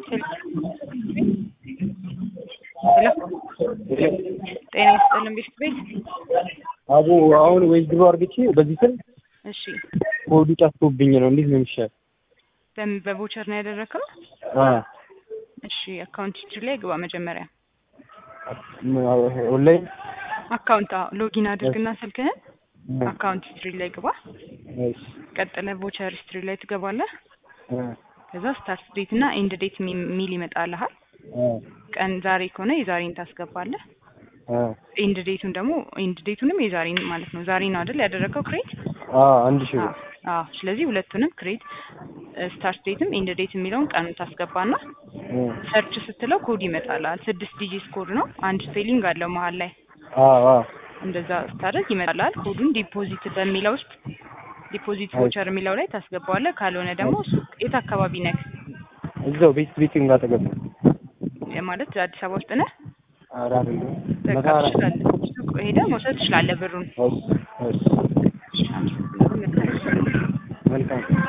ሄሎ ጤና ይስጥልን ቤት አቡ አሁን ወይ ድሮ አርግቼ በዚህ ስል እሺ ኮዱ ጠፍቶብኝ ነው። እንዴት ነው የሚሻል? በቮቸር ነው ያደረከው? እሺ አካውንት ሂስትሪ ላይ ግባ መጀመሪያ። ኦንላይን አካውንት ሎጊን አድርግና ስልክህን አካውንት ሂስትሪ ላይ ግባ። እሺ ቀጥለ ቮቸር ሂስትሪ ላይ ትገባለህ። ከዛ ስታርት ዴት እና ኤንድ ዴት ሚል ይመጣልሃል። ቀን ዛሬ ከሆነ የዛሬን ታስገባለህ። ኤንድ ዴቱን ደግሞ ኤንድ ዴቱንም የዛሬን ማለት ነው። ዛሬ ነው አይደል ያደረከው ክሬት? አንድ ሺህ ስለዚህ ሁለቱንም ክሬት ስታርት ዴትም ኤንድ ዴት የሚለውን ቀን ታስገባና ሰርች ስትለው ኮድ ይመጣልሃል። 6 ዲጂት ኮድ ነው። አንድ ስፔሊንግ አለው መሃል ላይ። እንደዛ ስታደርግ ይመጣልሃል። ኮዱን ዲፖዚት በሚለው ውስጥ ዲፖዚት ቮቸር የሚለው ላይ ታስገባዋለህ። ካልሆነ ደግሞ የት አካባቢ ነህ? እዛው ቤት እንዳጠገብ ማለት አዲስ አበባ ውስጥ ነህ? ኧረ አይደለም። ሄደህ መውሰድ ትችላለህ ብሩን። መልካም